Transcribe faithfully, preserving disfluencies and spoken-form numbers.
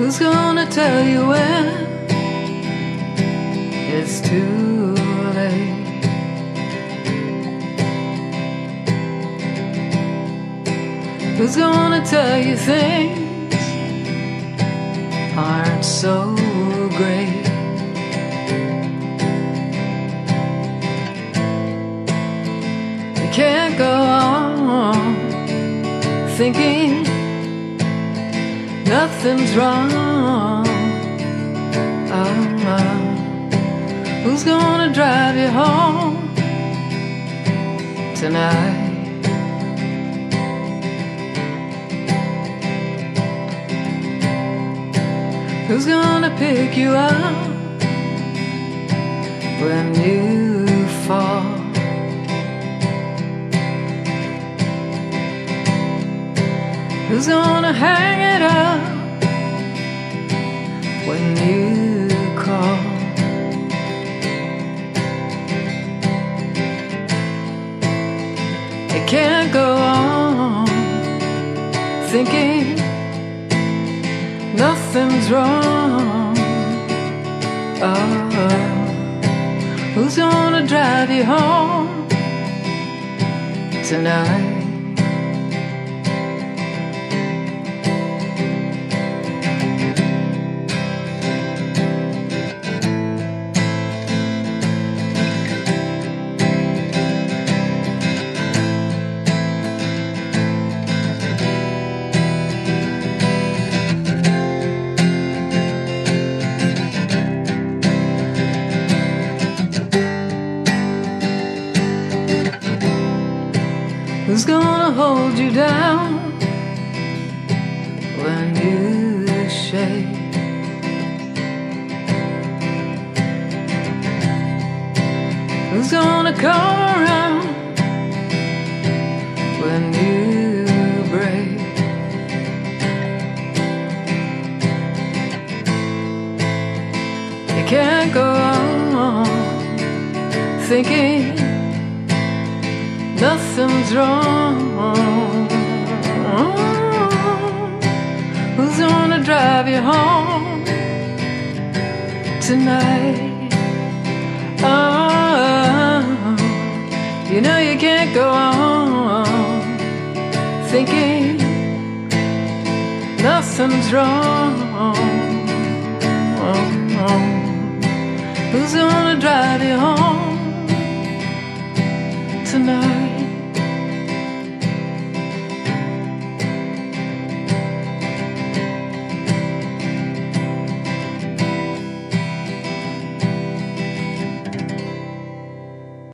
Who's gonna tell you when it's too late? Who's gonna tell you things aren't so great? You can't go on thinking nothing's wrong. Oh, oh. Who's gonna drive you home tonight? Who's gonna pick you up when you fall? Who's gonna hang it up when you call? You can't go on thinking nothing's wrong. Oh, who's gonna drive you home tonight? Who's gonna hold you down when you shake? Who's gonna come around when you break? You can't go on thinking nothing's wrong. Who's gonna drive you home tonight? Oh, you know you can't go on thinking nothing's wrong. Who's gonna drive you home